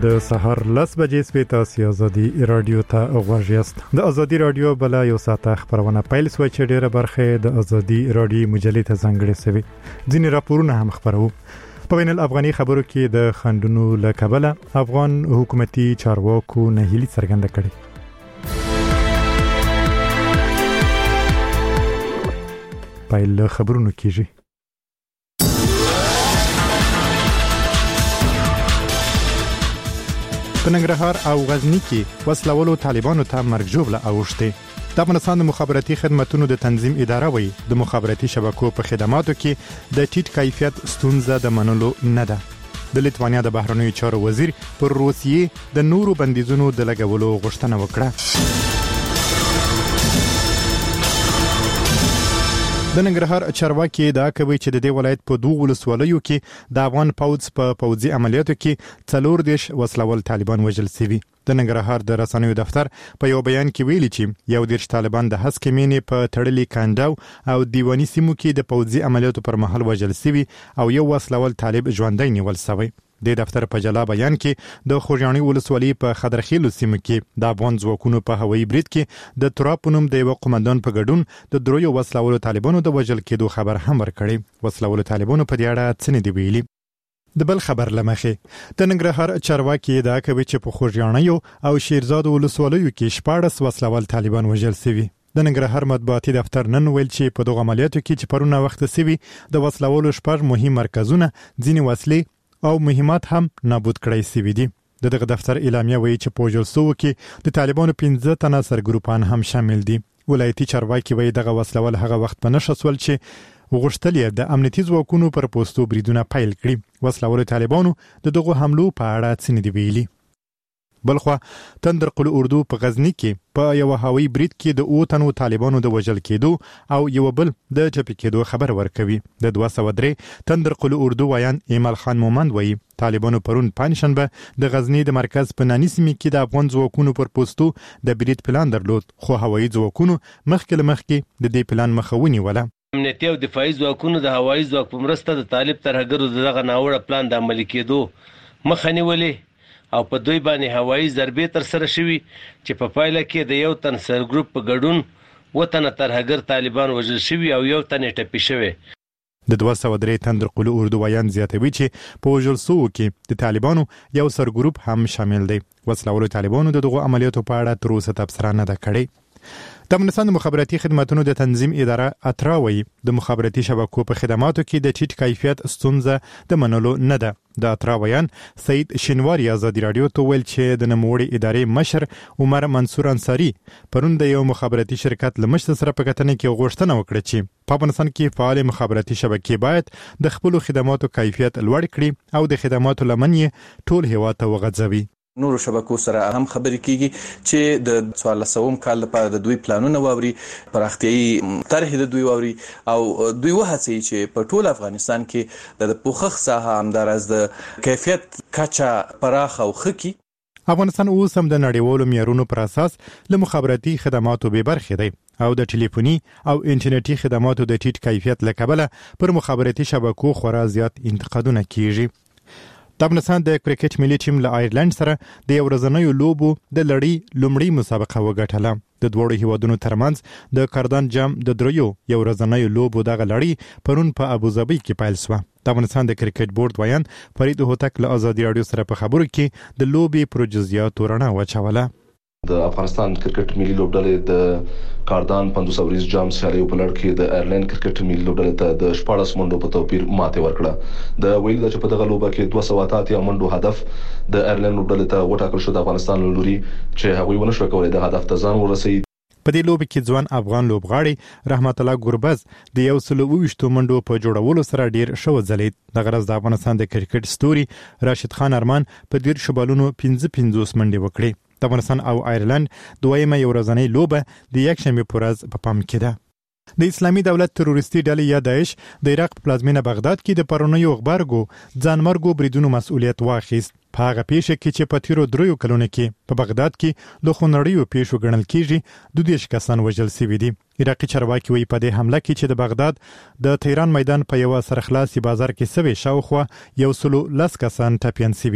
د سحر 10 بجې سپې تاسو ازادي رادیو ته غواړئ یاست د ازادي رادیو بل یو ساعت خبرونه پیل سوي چې ډیره برخه د ازادي رادیو مجلې ته ځانګړې سوي ځینې راپورونه هم خبرو په بین الافغاني خبرو کې د خندونو له کبله افغان حکومتي چارواکو نه هیلي څرګنده کړې پیل خبرونه کیږي په ننګرهار او غزنی کې وسلوالو طالبانو ته مرګ ژوبله اوښتې د افغانستان د مخابراتي خدماتونو د تنظیم اداره وایي د مخابراتي شبکو په خدماتو کې د ټیټ کیفیت ستونزه د منلو نه ده د لیتوانیا د بهرنیو چارو وزیر پر روسیې د نورو بندیزونو د لګولو غوښتنه وکړه د ننګرهار چارواکي دا کوي چې د دې ولایت په دوه ولسوالیو کې د افغان پوځ په پوځي عملیاتو کې 40 وسلوال طالبان وژل شوي د ننګرهار د رسنیو دفتر په یو بیان کې ویلي چې 11 طالبان د هسکې مینې په تړلي کانداو او دیواني سیمو کې د پوځي عملیاتو پر مهال وژل شوي او یو وسلوال طالب ژوندی نیول شوی د دفتر په جلا بیان کې د خوږیاڼي ولسوالۍ په خضرخیلو سیمه کې د افغان ځواکونو په هوایي برید کې د تراپونم د یو قومندان په ګډون د درویو وسلوالو طالبانو د وژل کېدو خبر هم ورکړی وسلوالو طالبانو په دې اړه څه نه دی ویلي د بل خبر لمخې د ننګرهار چارواکي دا کوي چې په خوږیاڼي او شیرزاد ولسوالیو کې 14 وسلوال طالبان وژل شوي د ننګرهار مطبوعاتي دفتر نن ویل چې په دغه عملیاتو کې چې پرونه وخت سوي د وسلوالو شپږ مهم مرکزونه ځینې وسلې او مهمات هم نابود کړی شوي دي دغه دفتر اعلامیه وایي چې په جلسو کې د طالبانو 15 تنه سرګروپان هم شامل دي ولایتي چارواکي وایي دغه وسلوال هغه وخت په نشه سول چې وغوښتل د امنیتي ځواکونو پر پوسټو بریدونه پیل کړي وسلوال طالبانو دغه حملو په اړه څه نه دی ویلي بلخوا تندرقل اردو په غزنی کې په یو هوایي برید کې د 8 تنو طالبانو د وژل کېدو او یو بل د چپی کېدو خبر ورکوي د 203 تندرقل اردو ویان ایمل خان مومند وایي طالبانو پرون پنځشنبه د غزنی د مرکز په نانی سیمه کې د افغان ځواکونو پر پوسټو د برید پلان درلود خو هوایي ځواکونو مخکې د دې پلان مخاوني ولا امنیتي او دفاعي ځواکونو د هوایي ځواک په مرسته د طالب ترهګرو دغه ناوړه پلان د عملي کېدو مخه نیولې او په دوی باندې هوایي ضربې تر سره شوي چې په پایله کې د یو تن سر ګروپ په ګډون وطن ترهګر طالبان وژل شوي او یو تن ټپي شوی د 203 تندرقل اردو ویان زیاتوي چې په وژلسو کې د طالبانو یو سر ګروپ هم شامل دی وسلوالو طالبانو دغه عملیاتو په اړه تر اوسه تبصره نه ده کړې د افغانستان د مخابراتي خدماتونو د تنظیم اداره اتراوي د مخابراتي شبکو په خدماتو کې د ټیټ کیفیت ستونزه د منلو نه ده د اتراویان سید شینواری ازادي رادیو ته ویل چې د نوموړي ادارې مشر عمر منصور انصاری پرون د یو مخابراتي شرکت لمشت سره په کتنه کې غوښتنه وکړه چې په افغانستان کې فعال مخابراتي شبکې باید د خپل خدماتو کیفیت لوړ کړي او د خدماتو لمنې ټول هیواد ته وغځوي نورو شبکو سره هم خبرې کیږي چې د 1400 کال لپاره د دوی پلانونه واوري پراختیايي طرح د دوی واوري او دوی وهڅي چې په ټول افغانستان کې د پوخخ ساحه همدارس د کیفیت کچا پراخ او خکي افغانستان اوس هم د نړیوالو معیارونو پر اساس له مخابراتي خدماتو به برخه دی او د ټلیفوني او انټرنیټي خدماتو د ټیټ کیفیت لکبله پر مخابراتي شبکو خورا زیات انتقادونه کیږي د افغانستان د کرکټ ملي ټیم له آیرلند سره د یو ورځنیو لوبو د لړۍ لومړی مسابقه وګټله د دوړو هیوادونو ترمنځ د کاردان جام د دریو یو ورځنیو لوبو دغه لړۍ پرون په ابوظبي کې پیل شوه د افغانستان د کرکټ بورډ ویان فرید هوتک له ازادي رادیو سره په خبرو کې د لوبي پروجزیاتو رڼا واچوله د افغانستان کرکټ ملي لوبډلې د کاردان 500 جام سیالیو په لړ کې د آیرلند کرکټ ملي لوبډلې ته د 14 منډو په توپیر ماته ورکړه د ویل چې په دغه لوبه کې 280 منډو هدف د آیرلند لوبډلې ته وټاکل شو د افغانستان لوري چې هغوی ونه شو کولای د هدف ته ځان ورسوي په دې لوبه کې ځوان افغان لوبغاړي رحمت الله ګوربز د 120 منډو په جوړولو سره ډیر شو ځلید د غرض د افغانستان د کرکټ ستوري راشد خان ارمان په ډیر شبالونو 15 منډې وکړي د افغانستان او آیرلند دویمه یو ورځنۍ لوبه د یکشنبه په ورځ په پام کې ده د اسلامي دولت تروریستي ډلې یا داعش د عراق په پلازمینه بغداد کې د پرونیو غبرګو ځانمرګو بریدونو مسؤلیت واخیست په هغه پیښه کې چې په تیرو دریو کلونو کې په بغداد کې د خونړیو پیښو ګڼل کېږي 22 کسان وژل شوي دي عراقي چارواکي وایي په دې حمله کې چې د بغداد د تهران میدان په یو سرخلاصي بازار کې سوي شاوخوا 110 کسان ټپيان شوي دي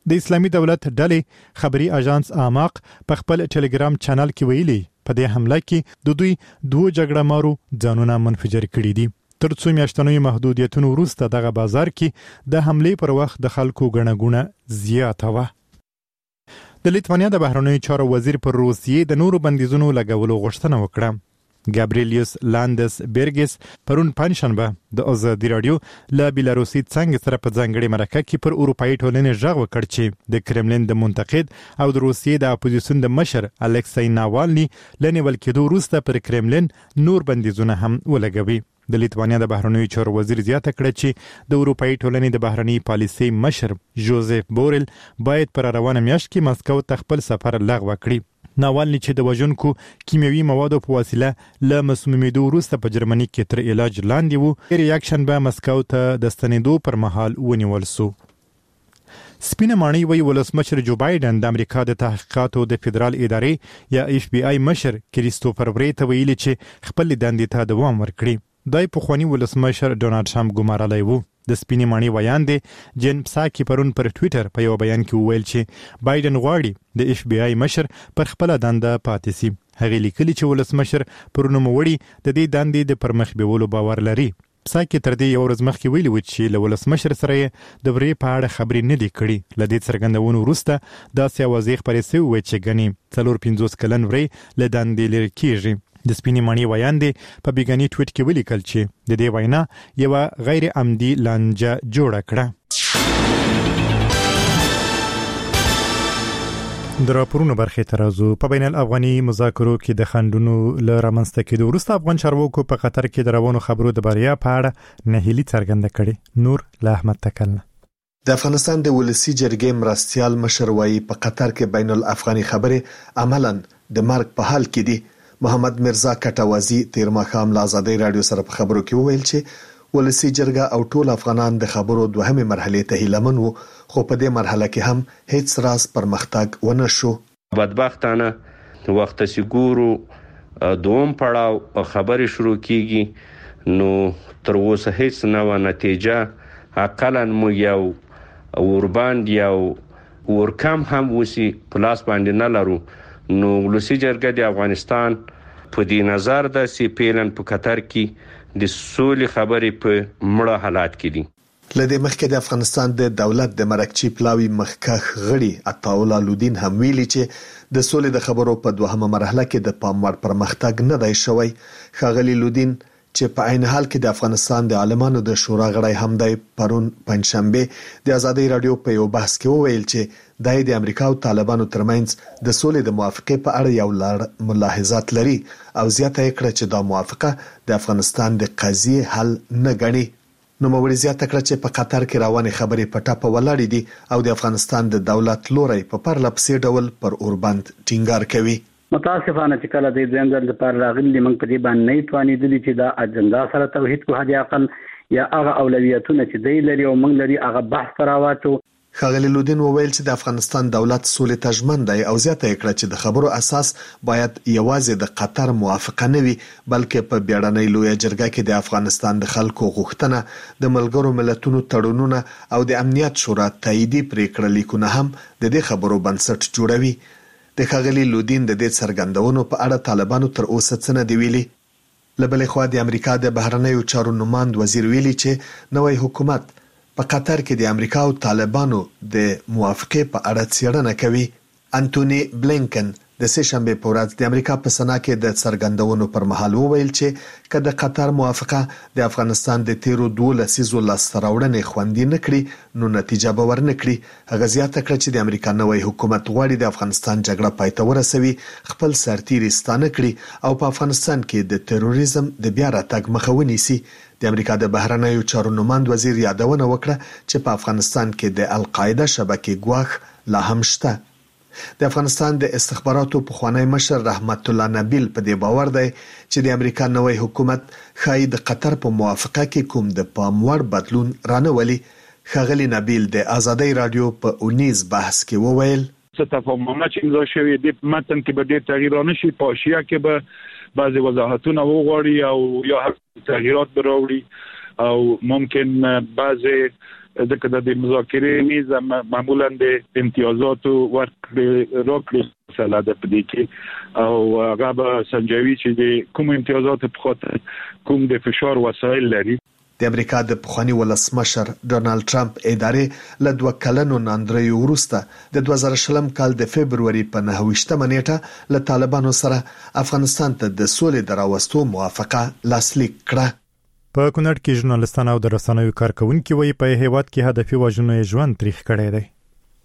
د اسلامي دولت ډلې خبري اژانس اماق په خپل ټلګرام چینل کې ویلي په دې حمله کې د دوی 2 جګړه مارو ځانونه منفجر کړي دي. تر څو میاشتنوي محدودیتونو وروسته دغه بازار کې د حملې پر وخت د خلکو ګڼه زیاته وه. د لیتوانیا د بهرنیو چارو وزیر پر روسیې د نورو بندیزونو لګولو غوښتنه وکړه. ګابریلیوس لاندس بیرګس پرون پنځشنبه د ازادي رادیو له بیلاروسي څنګه سره په ځانګړي مرکه کې پر اروپאי ټولنې ژغ وکړ چې د کرملین د منتقد او د روسیې د اپوزیسیون د مشر الکسای ناوالني لنیول کېدو وروسته پر کرملین نور بندیزونه هم ولګوي. د لیتوانیا د بهرنیو چارو وزیر زیاته کړه چې د اروپאי ټولنې د بهرنی پالیسي مشر جوزف بورل باید پر روانه میاشت کې مسکو ته خپل سفر لغوه کړي. ناوالني چې د وژونکو کیمیاوي موادو په وسیله له مسمومیدو وروسته په جرمني کې تر علاج لاندې وو. ریاکشن به مسکو ته د ستنېدو پر مهال ونیول سو. سپینه ماڼۍ وی ولسمشر جو بایدن د امریکا د تحقیقاتو د فدرال ادارې یا اف بی آی مشر کریستوفر وری ته ویلي چې خپل دندې ته دوام ورکړي. دای په خواني ولسمشر ډونالد ټرمپ ګمارلی وو. د سپینې ماڼۍ ویاندې جن پساکي پرون پر ټویټر په یو بیان کې وویل چې بایدن غواړي د اف بی آی مشر پر خپل دنده پاتې شي. هغه لیکلي چې ولسمشر پر نوموړي د دې دندې د پرمخ بیولو باور لري. پساکي تر دې یو ورځ مخکې ویلي و چې له ولسمشر سره د وری په اړه خبرې نه دي کړي. له دې څرګندونو وروسته داسې اوازې خپرې شوې وې چې ګنې 450 کلن وری له دندې لرې کیږي. د سپینې ماڼۍ ویاندې په بیګنی ټویټ کې ولیکل چې د دې وینا یو غیر عمدي لانجه جوړه کړه. د راپورونو برخې ترازو په بین الافغاني مذاکرو کې د خنډونو له رامنځته کېدو وروسته افغان چارواکو په قطر کې د روانو خبرو د بریا په اړه نهیلي څرګنده کړې. نور له احمد تکلنه. د افغانستان د ولسی جرګې مرستيال مشر وایي په قطر کې بین الافغاني خبرې عملاً د مرګ په حال کې دي. محمد مرزا کټوازی تیر ماښام له ازادي رادیو سره په خبرو کې وویل چې ولسی جرګه او ټول افغانان د خبرو دوهمه مرحله ته هیلمن وو، خو په دې مرحله کې هم هیڅ راز پرمختګ ونه شو. بدبختانه وخت سګورو دوم پړاو خبرې شروع کیږي نو تر اوسه هیڅ نه نتیجه اقلا مو یو اورباند یو ورکم هم وسی پلاس باندې نه لرو. نو ولسی جرګه د افغانستان په دې نظر د سی پیلن په قطر کې د سولې خبرې په مړه حالات کې دي. لدې مخکې د افغانستان د دولت د مرکچی پلاوی مخکخ غړي عطاولا لودین هم ویلي چې د سولې د خبرو په دوهمه مرحله کې د پام وړ پرمختګ نه دی شوی. ښاغلي لودین چې په عین حال کې د افغانستان د عالمانو د شورا غړی هم دی پرون پنځشنبه د ازادي رادیو په یو بحث کې وویل چې د امریکا او طالبانو ترمنځ د سولې د موافقې په اړه یو لړ ملاحظات لري او زیاته کړه چې دا موافقه د افغانستان د قضیې حل نه ګڼي. نو موري زیاته کړه چې په قطر کې روانې خبرې په ټاپه ولاړې دي او د افغانستان د دولت لوري په پرلپسې ډول پر اوربند ټینګار کوي. متاسفانه چې کله د ځنګل لپاره راغلي موږ په دې باندې نه توانیدلی چې دا اجنډا سره توحید کو هدي عقل یا هغه اولویتونه چې دی لري او موږ لري هغه بحث راواتو. ښاغلي لودین وویل چې د افغانستان دولت سولې ته ژمن دی او زیاته کړه چې د خبرو اساس باید یوازې د قطر موافقه نه وي بلکې په بیړنۍ لویه جرګه کې د افغانستان د خلکو غوښتنه د ملګرو ملتونو تړونونه او د امنیت شورا تاییدي پریکړه لیکونه هم د دې خبرو بنسټ جوړوي. د ښاغلي لودین د دې څرګندونو په اړه طالبانو تر اوسه څه نه دی ویلي. لبلې خوا د امریکا د بهرنیو چارو نماند وزیر ویلي چې نوی حکومت په قطر کې د امریکا او طالبانو د موافقې په اړه څېړنه کوي. انټونی بلینکن د سه شنبه په ورځ د امریکا په سنا کې د څرګندونو پر مهال وویل چې کله د قطر موافقه د افغانستان د تیرو 12 لسیزو لاستراوړنې خوندي نکړي نو نتیجه به ورنکړي. هغه زیاته کړه چې د امریکا نوی حکومت غواړي د افغانستان جګړه پای ته ورسوي، خپل سرتیري ستانه کړي او په افغانستان کې د تروریزم د بیا راتګ مخه ونیسي. د امریکا د بهرنیو چارو نماند وزیر یادونه وکړه چې په افغانستان کې د القاعده شبکې ګواښ لا هم شته. د افغانستان د استخباراتو پخوانی مشر رحمت الله نبیل په دې باور دی چې د امریکا نوی حکومت ښایي د قطر په موافقه کې کوم د پام وړ بدلون رانهولي. ښاغلي نبیل د ازادي رادیو په 19 بحث کې وویل څه تفاهمونه چې امضا شوی دی په متن کې به ډېر تغییرات شي، په حاشیه کې به بعضی وضاحتونه وغواړي او یا تغییرات به راوړي او ممکن بعضی د مذاکرې میز معمولا د امتیازات ورکړي راکړي سره د پدې کې او هغه به سنجوي چې د کوم امتیازات په خاطر کوم د فشار وسایل لري. د امریکا د پخوانی ولسمشر ډونالد ټرمپ ادارې له 2 کلونو ناندریو وروسته د 2020 کال د فبرवरी په 9 نیټه له طالبانو سره افغانستان ته د سولې دراوستو موافقه لاسلیک کړه. په کونړ کې ژورنالستان او د رسنیو کارکونکو وی په هیواد کې هدفي وژنو ژوند تاریخ کړی دی.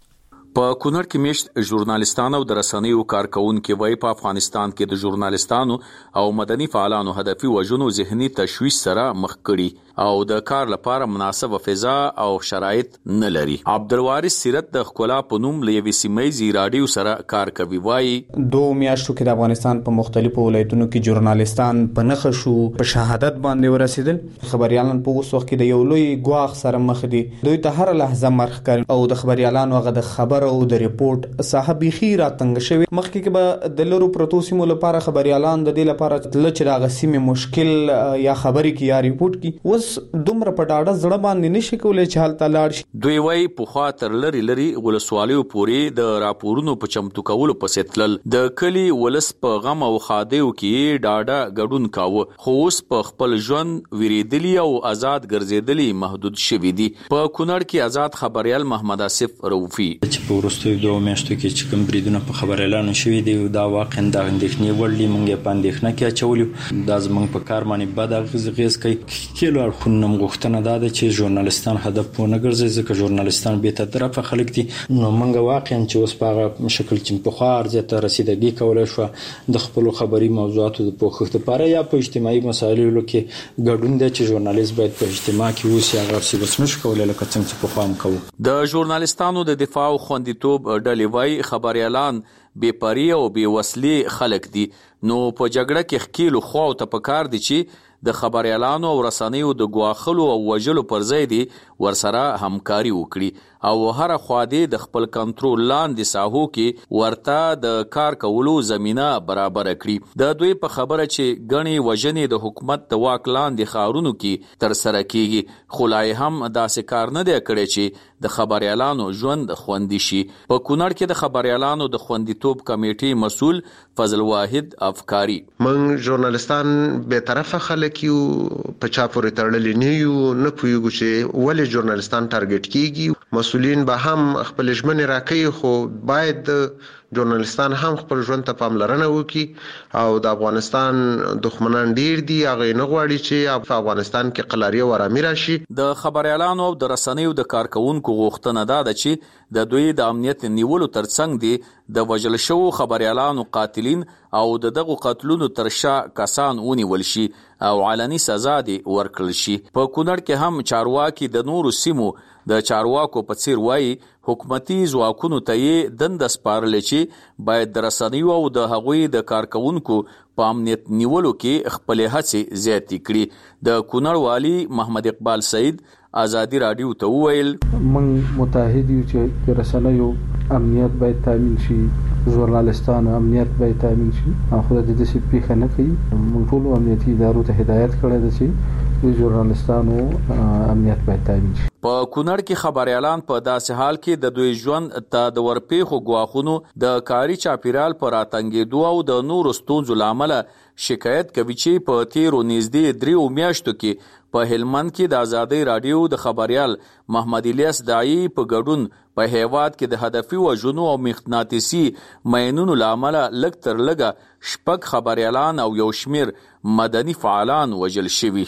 په کونړ کې میشت ژورنالستان او د رسنیو کارکونکو وی په افغانستان کې د ژورنالستانو او مدني فعالانو هدفي وژنو ذهني تشويش سره مخ کړي او د کار لپاره مناسبه فضا او شرایط نه لري. عبدالوارث سیرت د خپل په نوم لوي سیمایي رادیو سره کار کوي. وایي 2 میاشتو کې د افغانستان په مختلفو ولایتونو کې ژورنالستان په نخښه شو په شهادت باندې ورسیدل. خبريالان په اوس وخت کې د یو لوی ګواښ سره مخ دي. دوی ته هر لحظه مرخ کوي او د خبريالانو هغه د خبر او د ریپورت صاحب خیره تنګ شوی. مخکې کې به د لرو پروتو سیمو لپاره خبريالان د دې لپاره تل چې راغ سیمه مشکل یا خبري کې یا ریپورت کې وس دومره په ډاډه زړه باندې نشي کولای چې حالت لاړ شي. دوی وای په خاطر لري ولسوالیو پوري د راپورونو په چمتو کولو پسې تلل د کلی ولس په غم او خادیو کې ډاډه ګډون کاوه خو اوس په خپل ژوند ویریدلی او آزاد ګرځیدلی محدود شوی دي. په کونړ کې آزاد خبريال محمد اسف روفي چې په ورستو 2 میاشتو کې چې کوم بریدونه په خبريالانو شوی دی دا واقعا د اندېښنې وړ دی. مونږ په اندېښنه کې اچولیو دا زمونږ په کار باندې بد اغیز کوي. کله خونم غوښتنه دا ده چې ژورنالستان هدف پونه ګرځي ځکه ژورنالستان به تر طرفه خلک دي. نو مونږ واقعا چې اوس په شکل چې په خار ځته رسیدګي کولای شو د خپل خبري موضوعاتو د پوښښت لپاره یا په اجتماعي مسایلو کې ګډون دي چې ژورنالیست باید په اجتماع کې اوسي هغه څه بس نشو کولای لکه څنګه چې په خام کوو. د ژورنالستانو د دفاع او خوندیتوب ډلې وای خبريالان بے پری او بے وسلې خلک دي. نو په جګړه کې خکیلو خو ته پکار دي چې د خبريالانو او رسنیو د غواخلو او وجلو پر ځای دي ورسره همکاري وکړي او هر خواده د خپل کنټرول لاندې ساحو کې ورته د کار کولو زمينه برابر کړي. د دوی په خبره چې غني وجنې د حکومت د واک لاندې خارونو کې تر سره کیږي خلای هم داسې کار نه دی کړی چې د خبريالانو ژوند خوندي شي. په کونړ کې د خبريالانو د خوندیتوب کمیټې مسول فضل واحد افکاری من ژورنالستان به طرفه خلک یو په چا پورې تړلې نه یو نه پوهیږو چې ولې ژورنالستان ټارګټ کیږي. مسؤلین به هم خپل ژمنې راکوي خو باید ژورنالستان هم خپل ژوند ته پاملرنه وکړي او د افغانستان دښمنان ډیر دي هغه نه غواړي چې په افغانستان کې قلاریه او آرامي راشي. د خبريالانو او د رسنیو د کارکونکو غوښتنه ده چې د دوی د امنیت نیولو ترڅنګ دي د وجل شو خبريالانو قاتلین او دغه قتلونو ترشا کسان ونیول شي او علني سزا دي ورکړل شي. په کونړ کې هم چارواکي د نورو سیمو د چارواکو په څیر وایي حکومتي ځواکونو ته یې دند سپارل چې باید د رسنیو او د هغوی د کارکونکو په امنیت نیولو کې خپل هڅې زیاتې کړي. د کونړ والی محمد اقبال سعید آزادی رادیو ته وویل من متحد یو چې د رسنیو امنیت باید تامین شي ژورنالستانو امنیت باید تامین شي خو د دې څه پیښه نه کوي. موږ ټول امنیتي ادارو ته هدایت کړی دی چې د ژورنالستانو امنیت باید تامین شي. په کونړ کې خبريالان په داسې حال کې د دوی ژوند ته د ورپېخو غواخونو د کاری چاپیرال پر اتنګېدو او د نورو ستونزو لامل شکایت کوي چې په تیرو نږدې 3 میاشتو کې په هلمند کې د آزادۍ رادیو د خبريال محمد الیاس داعی په ګډون په هیواد کې د هدفي وژنو او مغناطیسي ماینونو لامل لږ تر لږه شپږ خبريالان او یو شمیر مدني فعالان وژل شوي.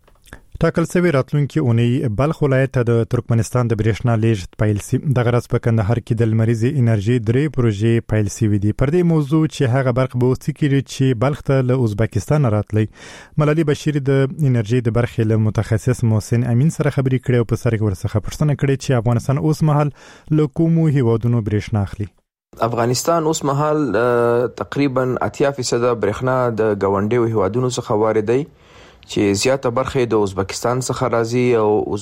ټاکل شوی راتلونکي اونۍ بلخ ولایت ته د ترکمنستان د برېښنا لیږد پیل شي. د غرض په کندهار کې د لمریزي انرژي 3 پروژې پیل شوي دي. پر دې موضوع چې هغه برخه به وسیکري چې بلخ ته له ازبکستان راتلی ملالي بشیر د انرژي د برخې له متخصص محسن امین سره خبرې کړې او په سر کې ورڅخه پوښتنه کړې چې افغانستان اوس مهال له کومو هیوادونو برېښنا اخلي. افغانستان اوس مهال تقریبا 80% برېښنا د ګاونډیو هیوادونو څخه واردوي چې زیاته برخه د ازبکستان څخه راځي او